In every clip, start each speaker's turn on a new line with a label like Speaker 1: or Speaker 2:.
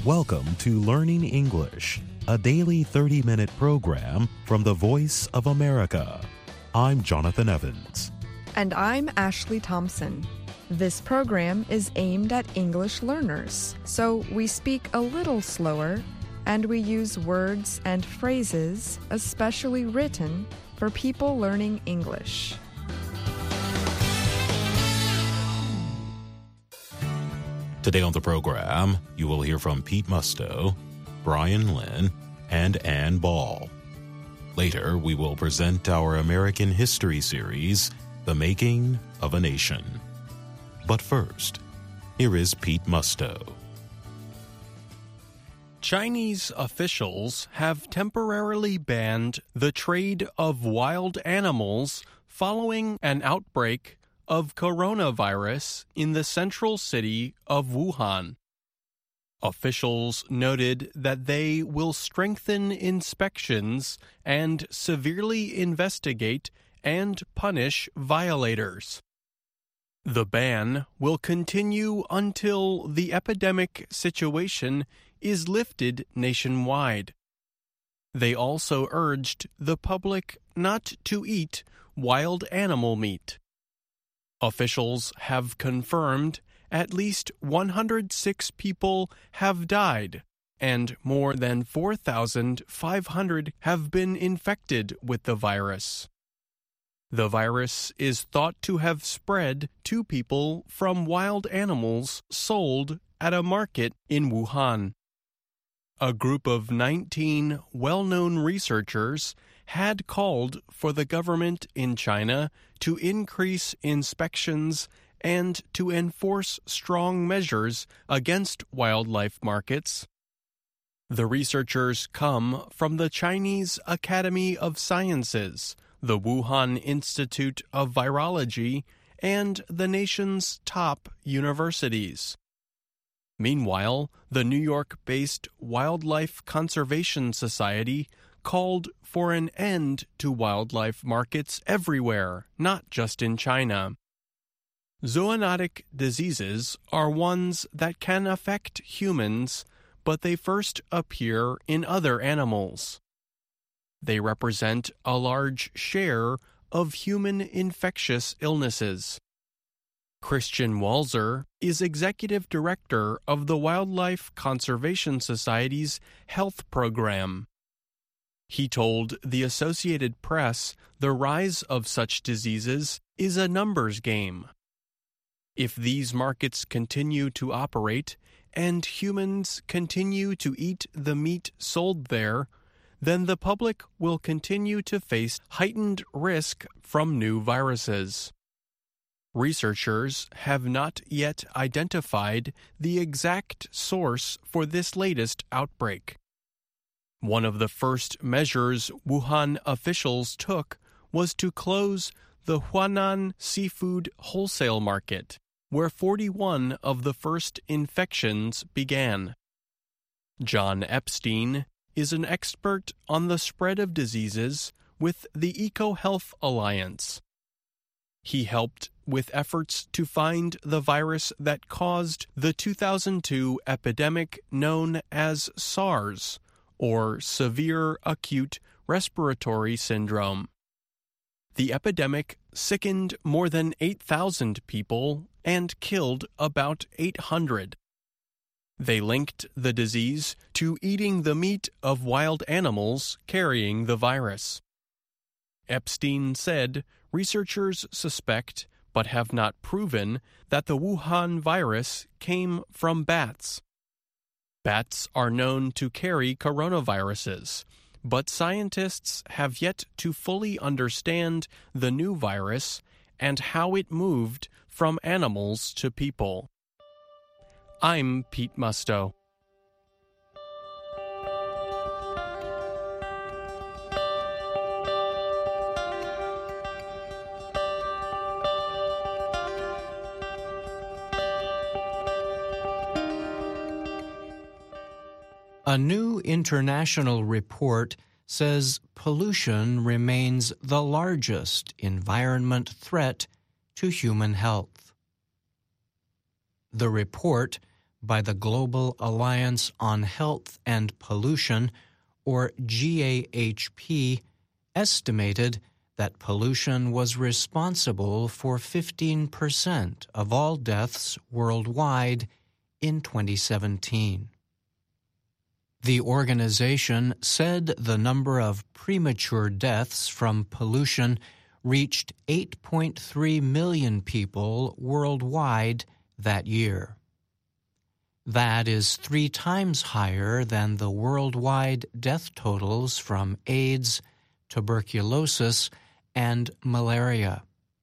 Speaker 1: Welcome to Learning English, a daily 30-minute program from the Voice of America. I'm Jonathan Evans.
Speaker 2: And I'm Ashley Thompson. This program is aimed at English learners, so we speak a little slower and we use words and phrases especially written for people learning English.
Speaker 1: Today on the program, you will hear from Pete Musto, Brian Lynn, and Ann Ball. Later, we will present our American history series, The Making of a Nation. But first, here is Pete Musto.
Speaker 3: Chinese officials have temporarily banned the trade of wild animals following an outbreak of coronavirus in the central city of Wuhan. Officials noted that they will strengthen inspections and severely investigate and punish violators. The ban will continue until the epidemic situation is lifted nationwide. They also urged the public not to eat wild animal meat. Officials have confirmed at least 106 people have died, and more than 4,500 have been infected with the virus. The virus is thought to have spread to people from wild animals sold at a market in Wuhan. A group of 19 well-known researchers had called for the government in China to increase inspections and to enforce strong measures against wildlife markets. The researchers come from the Chinese Academy of Sciences, the Wuhan Institute of Virology, and the nation's top universities. Meanwhile, the New York-based Wildlife Conservation Society called for an end to wildlife markets everywhere, not just in China. Zoonotic diseases are ones that can affect humans, but they first appear in other animals. They represent a large share of human infectious illnesses. Christian Walzer is executive director of the Wildlife Conservation Society's health program. He told the Associated Press the rise of such diseases is a numbers game. If these markets continue to operate and humans continue to eat the meat sold there, then the public will continue to face heightened risk from new viruses. Researchers have not yet identified the exact source for this latest outbreak. One of the first measures Wuhan officials took was to close the Huanan seafood wholesale market, where 41 of the first infections began. John Epstein is an expert on the spread of diseases with the EcoHealth Alliance. He helped with efforts to find the virus that caused the 2002 epidemic known as SARS, or Severe Acute Respiratory Syndrome. The epidemic sickened more than 8,000 people and killed about 800. They linked the disease to eating the meat of wild animals carrying the virus. Epstein said researchers suspect, but have not proven, that the Wuhan virus came from bats. Bats are known to carry coronaviruses, but scientists have yet to fully understand the new virus and how it moved from animals to people. I'm Pete Musto.
Speaker 4: A new international report says pollution remains the largest environment threat to human health. The report, by the Global Alliance on Health and Pollution, or GAHP, estimated that pollution was responsible for 15% of all deaths worldwide in 2017. The organization said the number of premature deaths from pollution reached 8.3 million people worldwide that year. That is 3 times higher than the worldwide death totals from AIDS, tuberculosis, and malaria.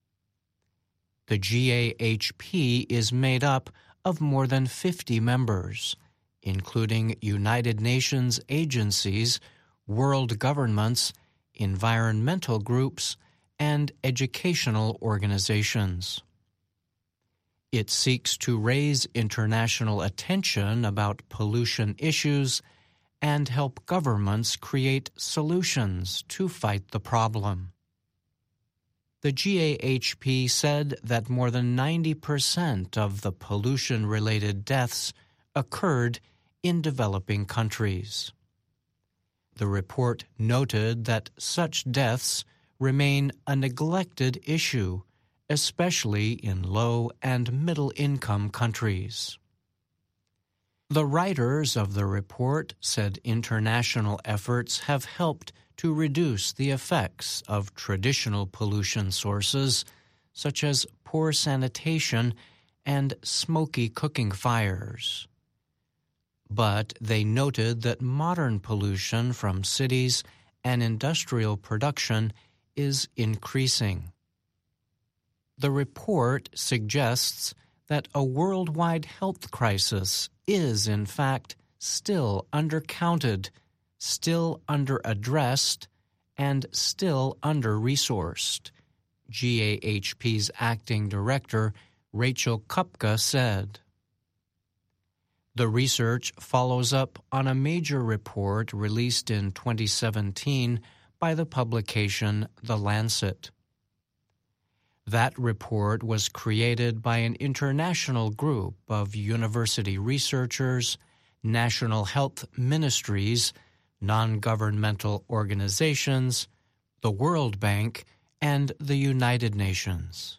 Speaker 4: The GAHP is made up of more than 50 members, including United Nations agencies, world governments, environmental groups, and educational organizations. It seeks to raise international attention about pollution issues and help governments create solutions to fight the problem. The GAHP said that more than 90% of the pollution-related deaths occurred in developing countries. The report noted that such deaths remain a neglected issue, especially in low- and middle-income countries. The writers of the report said international efforts have helped to reduce the effects of traditional pollution sources, such as poor sanitation and smoky cooking fires. But they noted that modern pollution from cities and industrial production is increasing. The report suggests that a worldwide health crisis is, in fact, still undercounted, still under-addressed, and still under-resourced, GAHP's acting director, Rachel Kupka, said. The research follows up on a major report released in 2017 by the publication The Lancet. That report was created by an international group of university researchers, national health ministries, non-governmental organizations, the World Bank, and the United Nations.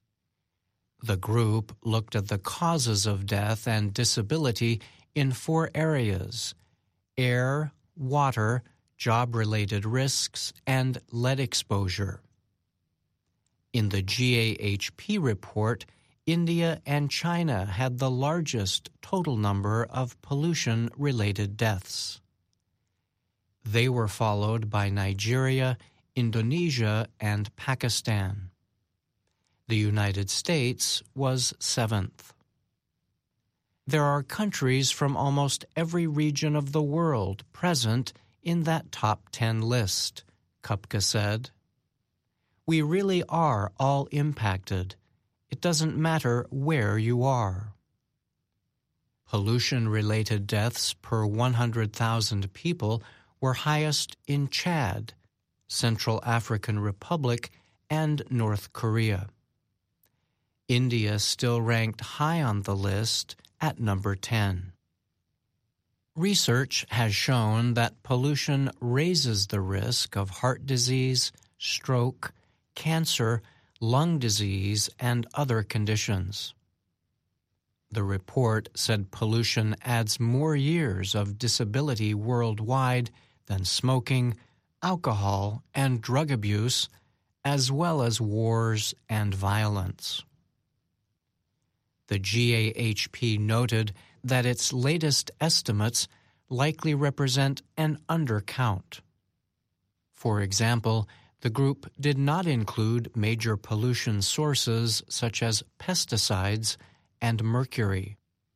Speaker 4: The group looked at the causes of death and disability in 4 areas: air, water, job-related risks, and lead exposure. In the GAHP report, India and China had the largest total number of pollution-related deaths. They were followed by Nigeria, Indonesia, and Pakistan. The United States was 7th. There are countries from almost every region of the world present in that top 10 list, Kupka said. We really are all impacted. It doesn't matter where you are. Pollution-related deaths per 100,000 people were highest in Chad, Central African Republic, and North Korea. India still ranked high on the list at number 10. Research has shown that pollution raises the risk of heart disease, stroke, cancer, lung disease, and other conditions. The report said pollution adds more years of disability worldwide than smoking, alcohol, and drug abuse, as well as wars and violence. The GAHP noted that its latest estimates likely represent an undercount. For example, the group did not include major pollution sources such as pesticides and mercury.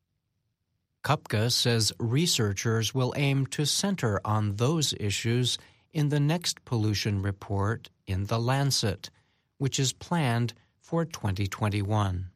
Speaker 4: Kupka says researchers will aim to center on those issues in the next pollution report in The Lancet, which is planned for 2021.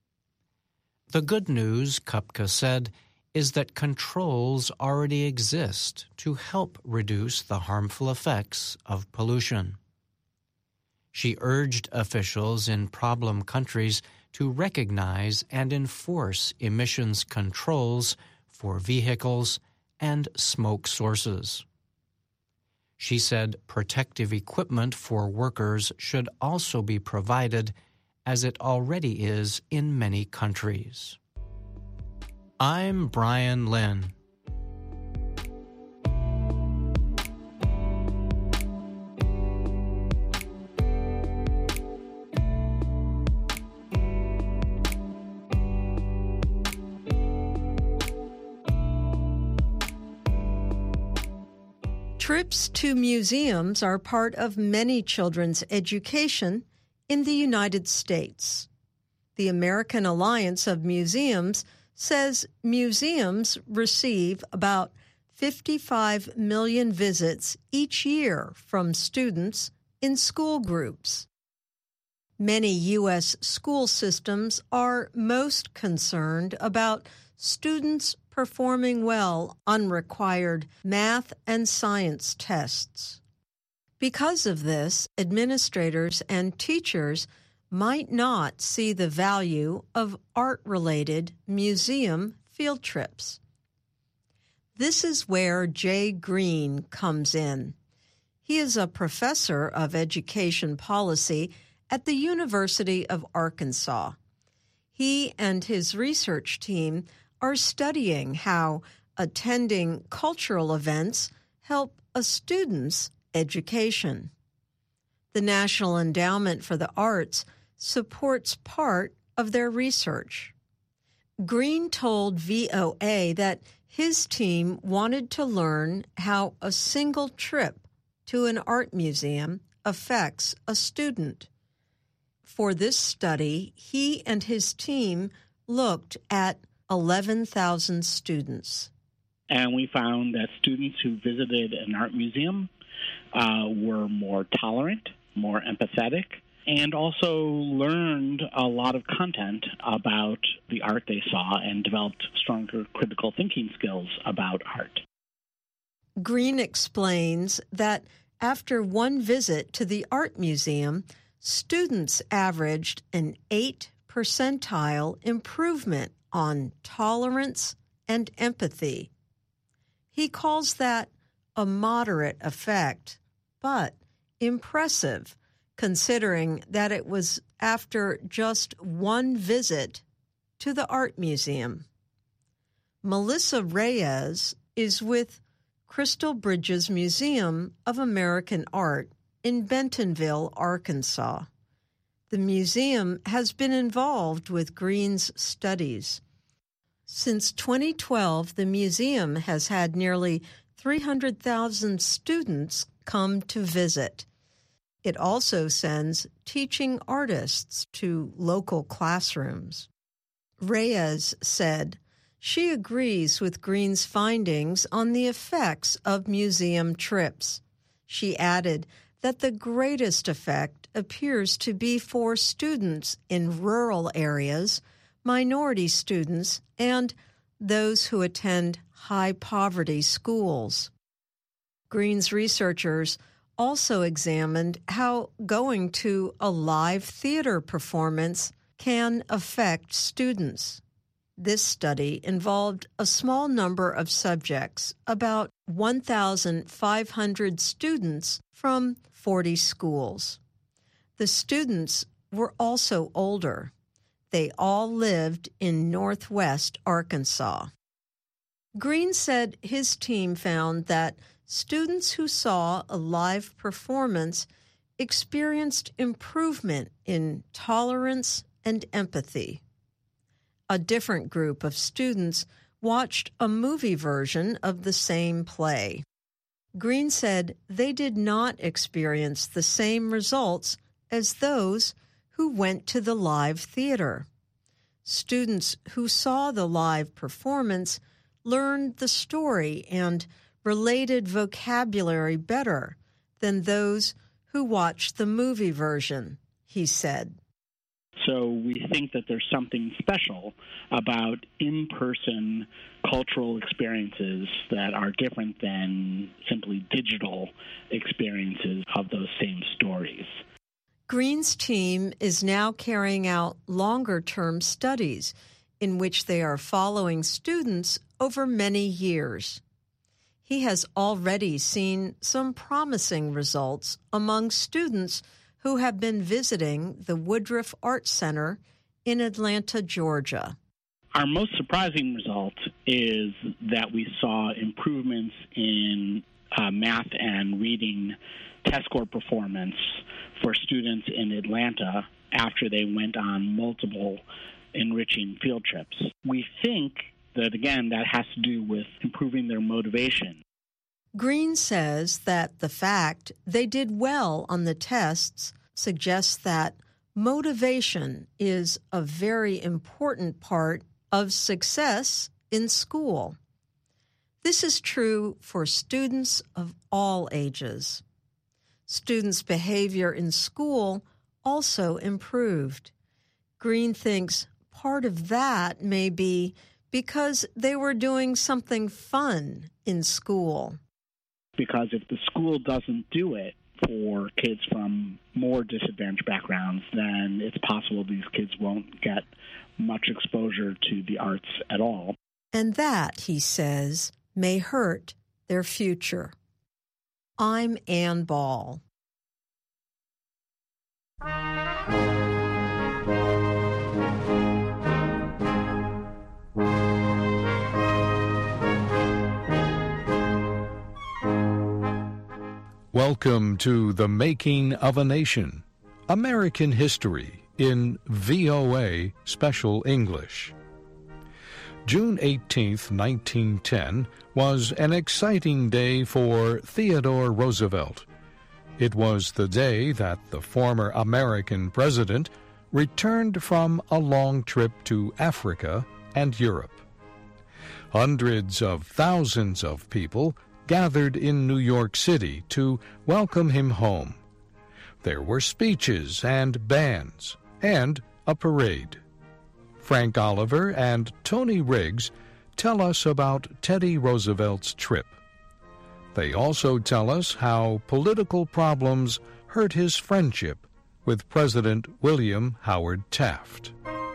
Speaker 4: The good news, Kupka said, is that controls already exist to help reduce the harmful effects of pollution. She urged officials in problem countries to recognize and enforce emissions controls for vehicles and smoke sources. She said protective equipment for workers should also be provided, as it already is in many countries. I'm Brian Lynn.
Speaker 5: Trips to museums are part of many children's education in the United States. The American Alliance of Museums says museums receive about 55 million visits each year from students in school groups. Many U.S. school systems are most concerned about students performing well on required math and science tests. Because of this, administrators and teachers might not see the value of art-related museum field trips. This is where Jay Green comes in. He is a professor of education policy at the University of Arkansas. He and his research team are studying how attending cultural events help a student's education. The National Endowment for the Arts supports part of their research. Green told VOA that his team wanted to learn how a single trip to an art museum affects a student. For this study, he and his team looked at 11,000 students.
Speaker 6: And we found that students who visited an art museum were more tolerant, more empathetic, and also learned a lot of content about the art they saw and developed stronger critical thinking skills about art.
Speaker 5: Green explains that after one visit to the art museum, students averaged an 8 percentile improvement on tolerance and empathy. He calls that a moderate effect, but impressive, considering that it was after just one visit to the art museum. Melissa Reyes is with Crystal Bridges Museum of American Art in Bentonville, Arkansas. The museum has been involved with Green's studies. Since 2012, the museum has had nearly 300,000 students come to visit. It also sends teaching artists to local classrooms. Reyes said she agrees with Green's findings on the effects of museum trips. She added that the greatest effect appears to be for students in rural areas, minority students, and those who attend high-poverty schools. Green's researchers also examined how going to a live theater performance can affect students. This study involved a small number of subjects, about 1,500 students from 40 schools. The students were also older. They all lived in northwest Arkansas. Green said his team found that students who saw a live performance experienced improvement in tolerance and empathy. A different group of students watched a movie version of the same play. Green said they did not experience the same results as those who went to the live theater. Students who saw the live performance learned the story and related vocabulary better than those who watched the movie version, he said.
Speaker 6: So we think that there's something special about in-person cultural experiences that are different than simply digital experiences of those same stories.
Speaker 5: Green's team is now carrying out longer-term studies in which they are following students over many years. He has already seen some promising results among students who have been visiting the Woodruff Art Center in Atlanta, Georgia.
Speaker 6: Our most surprising result is that we saw improvements in math and reading test score performance for students in Atlanta after they went on multiple enriching field trips. We think that, again, that has to do with improving their motivation.
Speaker 5: Green says that the fact they did well on the tests suggests that motivation is a very important part of success in school. This is true for students of all ages. Students' behavior in school also improved. Green thinks part of that may be because they were doing something fun in school.
Speaker 6: Because if the school doesn't do it for kids from more disadvantaged backgrounds, then it's possible these kids won't get much exposure to the arts at all.
Speaker 5: And that, he says, may hurt their future. I'm Ann Ball.
Speaker 7: Welcome to The Making of a Nation, American History in VOA Special English. June 18, 1910, was an exciting day for Theodore Roosevelt. It was the day that the former American president returned from a long trip to Africa and Europe. Hundreds of thousands of people gathered in New York City to welcome him home. There were speeches and bands and a parade. Frank Oliver and Tony Riggs tell us about Teddy Roosevelt's trip. They also tell us how political problems hurt his friendship with President William Howard Taft.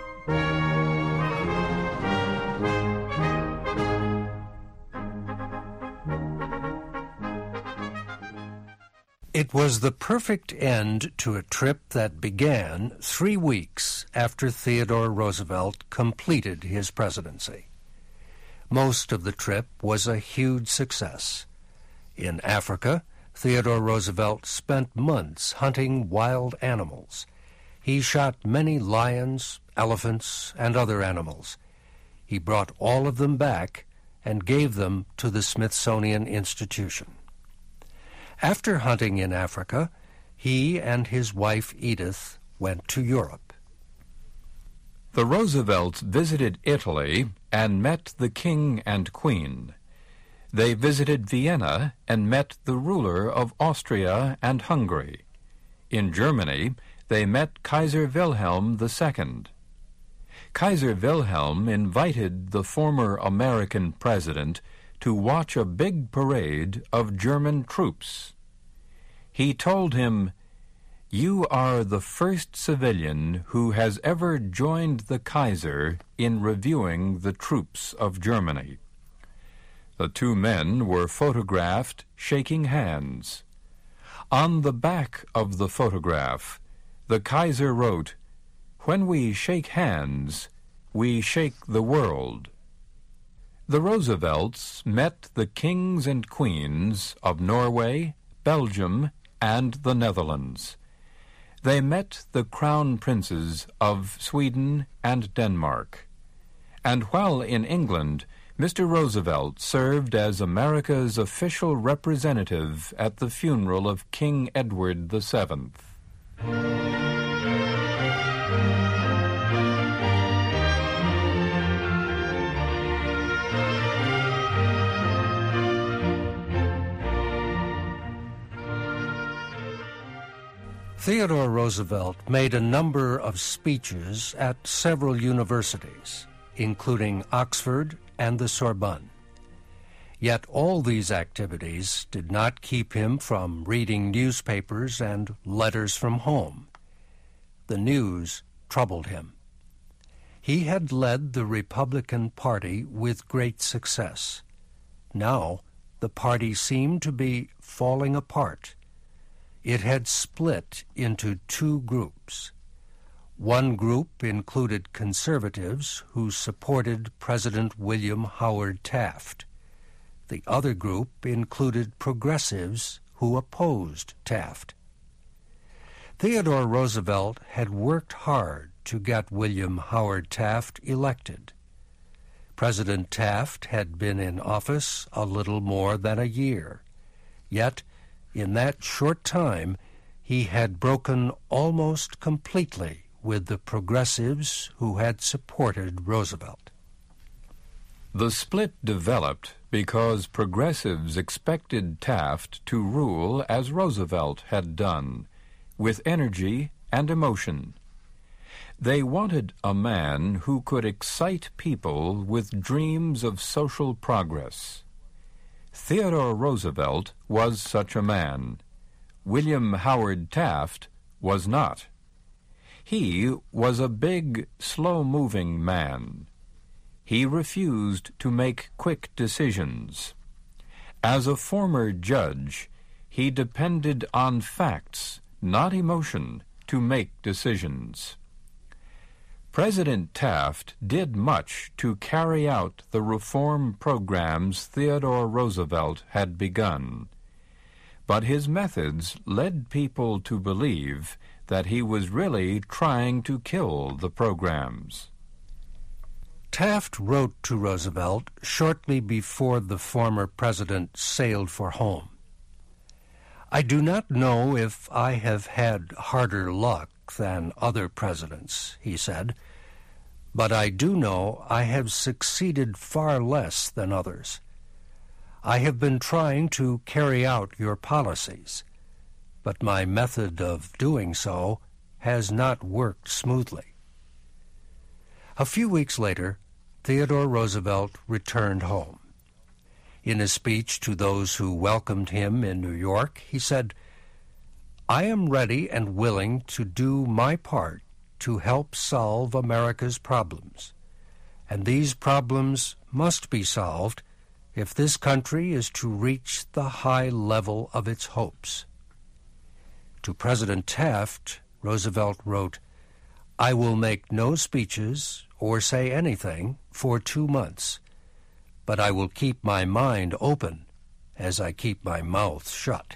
Speaker 4: It was the perfect end to a trip that began 3 weeks after Theodore Roosevelt completed his presidency. Most of the trip was a huge success. In Africa, Theodore Roosevelt spent months hunting wild animals. He shot many lions, elephants, and other animals. He brought all of them back and gave them to the Smithsonian Institution. After hunting in Africa, he and his wife Edith went to Europe.
Speaker 8: The Roosevelts visited Italy and met the King and Queen. They visited Vienna and met the ruler of Austria and Hungary. In Germany, they met Kaiser Wilhelm II. Kaiser Wilhelm invited the former American president to watch a big parade of German troops. He told him, "You are the first civilian who has ever joined the Kaiser in reviewing the troops of Germany." The two men were photographed shaking hands. On the back of the photograph, the Kaiser wrote, "When we shake hands, we shake the world." The Roosevelts met the kings and queens of Norway, Belgium, and the Netherlands. They met the crown princes of Sweden and Denmark. And while in England, Mr. Roosevelt served as America's official representative at the funeral of King Edward VII.
Speaker 4: Theodore Roosevelt made a number of speeches at several universities, including Oxford and the Sorbonne. Yet all these activities did not keep him from reading newspapers and letters from home.
Speaker 9: the news troubled him. He had led the Republican Party with great success. Now, the party seemed to be falling apart. It had split into two groups. One group included conservatives who supported President William Howard Taft. The other group included progressives who opposed Taft. Theodore Roosevelt had worked hard to get William Howard Taft elected. President Taft had been in office a little more than a year. Yet, in that short time, he had broken almost completely with the progressives who had supported Roosevelt.
Speaker 8: The split developed because progressives expected Taft to rule as Roosevelt had done, with energy and emotion. They wanted a man who could excite people with dreams of social progress. Theodore Roosevelt was such a man. William Howard Taft was not. He was a big, slow-moving man. He refused to make quick decisions. As a former judge, he depended on facts, not emotion, to make decisions. President Taft did much to carry out the reform programs Theodore Roosevelt had begun, but his methods led people to believe that he was really trying to kill the programs.
Speaker 9: Taft wrote to Roosevelt shortly before the former president sailed for home. "I do not know if I have had harder luck than other presidents," he said, "but I do know I have succeeded far less than others. I have been trying to carry out your policies, but my method of doing so has not worked smoothly." A few weeks later, Theodore Roosevelt returned home. In a speech to those who welcomed him in New York, he said, "I am ready and willing to do my part to help solve America's problems, and these problems must be solved if this country is to reach the high level of its hopes." To President Taft, Roosevelt wrote, "I will make no speeches or say anything for 2 months, but I will keep my mind open as I keep my mouth shut."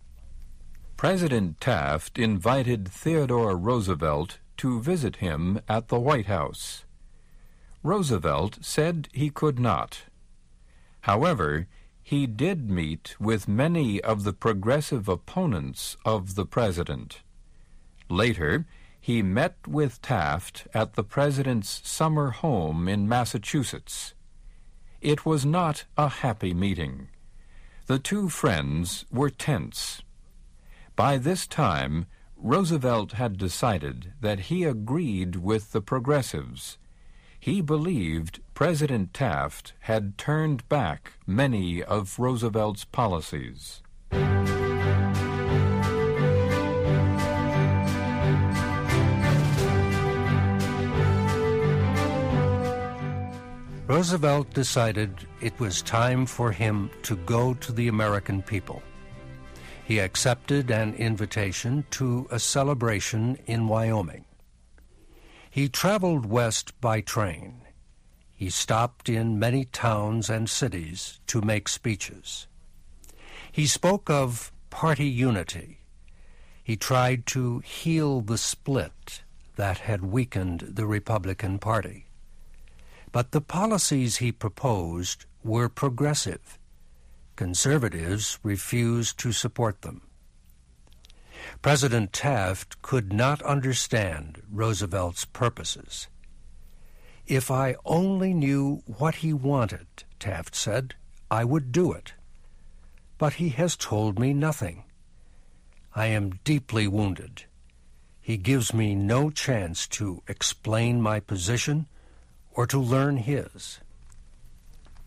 Speaker 8: President Taft invited Theodore Roosevelt to visit him at the White House. Roosevelt said he could not. However, he did meet with many of the progressive opponents of the president. Later, he met with Taft at the president's summer home in Massachusetts. It was not a happy meeting. The two friends were tense. By this time, Roosevelt had decided that he agreed with the progressives. He believed President Taft had turned back many of Roosevelt's policies.
Speaker 9: Roosevelt decided it was time for him to go to the American people. He accepted an invitation to a celebration in Wyoming. He traveled west by train. He stopped in many towns and cities to make speeches. He spoke of party unity. He tried to heal the split that had weakened the Republican Party. But the policies he proposed were progressive. Conservatives refused to support them. President Taft could not understand Roosevelt's purposes. "If I only knew what he wanted," Taft said, "I would do it. But he has told me nothing. I am deeply wounded. He gives me no chance to explain my position or to learn his."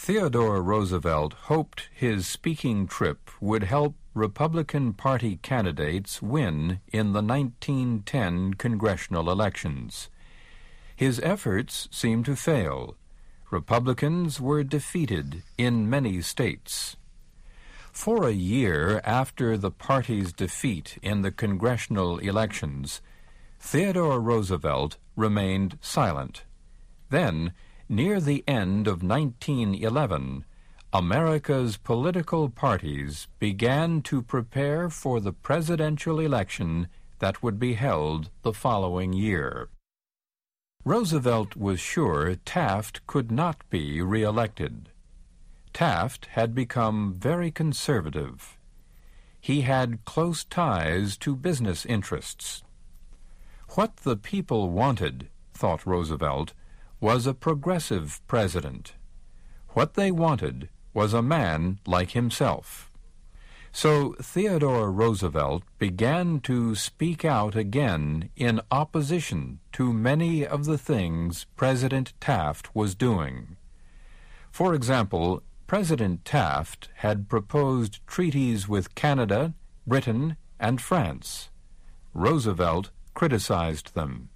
Speaker 8: Theodore Roosevelt hoped his speaking trip would help Republican Party candidates win in the 1910 congressional elections. His efforts seemed to fail. Republicans were defeated in many states. For a year after the party's defeat in the congressional elections, Theodore Roosevelt remained silent. Then, near the end of 1911, America's political parties began to prepare for the presidential election that would be held the following year. Roosevelt was sure Taft could not be re-elected. Taft had become very conservative. He had close ties to business interests. What the people wanted, thought Roosevelt, was a progressive president. What they wanted was a man like himself. So Theodore Roosevelt began to speak out again in opposition to many of the things President Taft was doing. For example, President Taft had proposed treaties with Canada, Britain, and France. Roosevelt criticized them.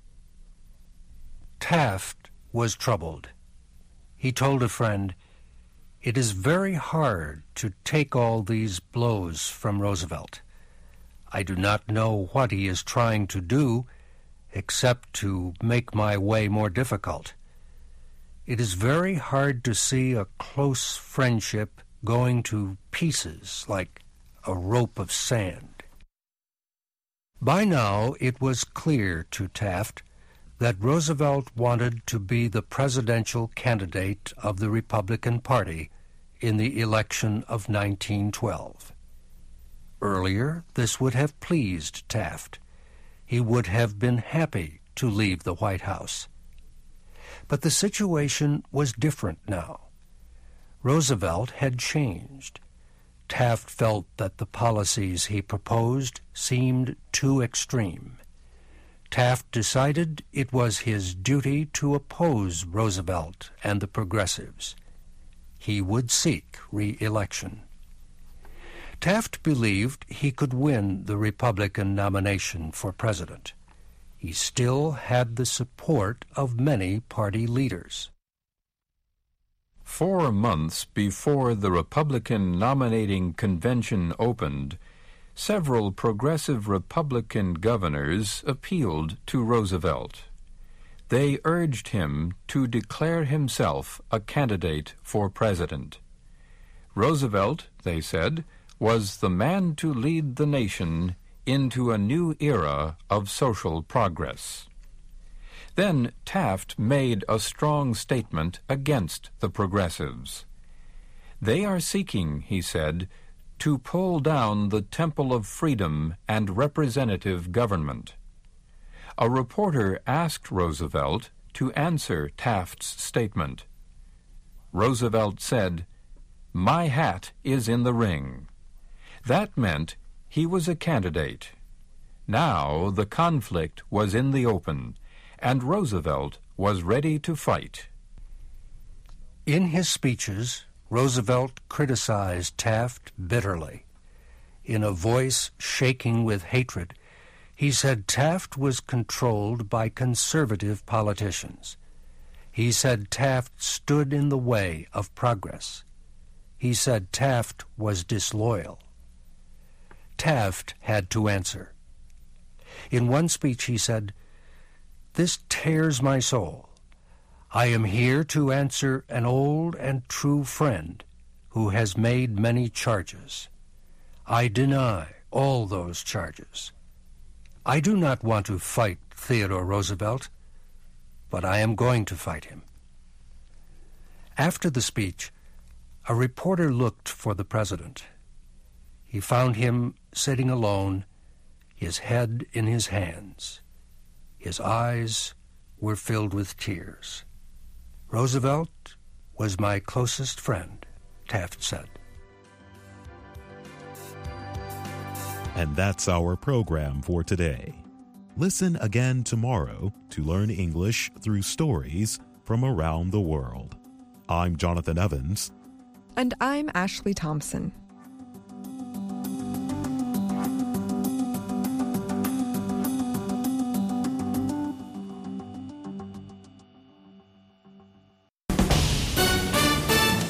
Speaker 9: Taft was troubled. He told a friend, "It is very hard to take all these blows from Roosevelt. I do not know what he is trying to do, except to make my way more difficult. It is very hard to see a close friendship going to pieces like a rope of sand." By now it was clear to Taft that Roosevelt wanted to be the presidential candidate of the Republican Party in the election of 1912. Earlier, this would have pleased Taft. He would have been happy to leave the White House. But the situation was different now. Roosevelt had changed. Taft felt that the policies he proposed seemed too extreme. Taft decided it was his duty to oppose Roosevelt and the progressives. He would seek re-election. Taft believed he could win the Republican nomination for president. He still had the support of many party leaders.
Speaker 8: 4 months before the Republican nominating convention opened, several progressive Republican governors appealed to Roosevelt. They urged him to declare himself a candidate for president. Roosevelt, they said, was the man to lead the nation into a new era of social progress. Then Taft made a strong statement against the progressives. They are seeking, he said, to pull down the Temple of Freedom and representative government. A reporter asked Roosevelt to answer Taft's statement. Roosevelt said, "My hat is in the ring." That meant he was a candidate. Now the conflict was in the open, and Roosevelt was ready to fight.
Speaker 9: In his speeches, Roosevelt criticized Taft bitterly. In a voice shaking with hatred, he said Taft was controlled by conservative politicians. He said Taft stood in the way of progress. He said Taft was disloyal. Taft had to answer. In one speech he said, "This tears my soul. I am here to answer an old and true friend who has made many charges. I deny all those charges. I do not want to fight Theodore Roosevelt, but I am going to fight him." After the speech, a reporter looked for the president. He found him sitting alone, his head in his hands. His eyes were filled with tears. "Roosevelt was my closest friend," Taft said.
Speaker 1: And that's our program for today. Listen again tomorrow to learn English through stories from around the world. I'm Jonathan Evans.
Speaker 2: And I'm Ashley Thompson.